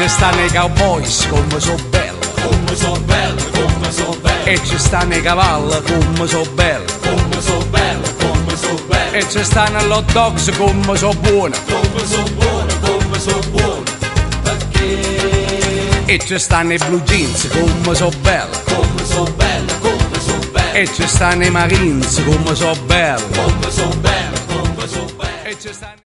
ci stanno i cowboys come so belli, come so belli, come so belli, e ci stanno i cavalli come so belli, come so belli, come so belli, e ci stanno gli hot dogs come so buoni, come so buoni, come so buoni, perché e ci stanno i blue jeans come so belli, come so belli, come so belli, e ci stanno i marines come so belli, come so belli, come so belli, e ci stanno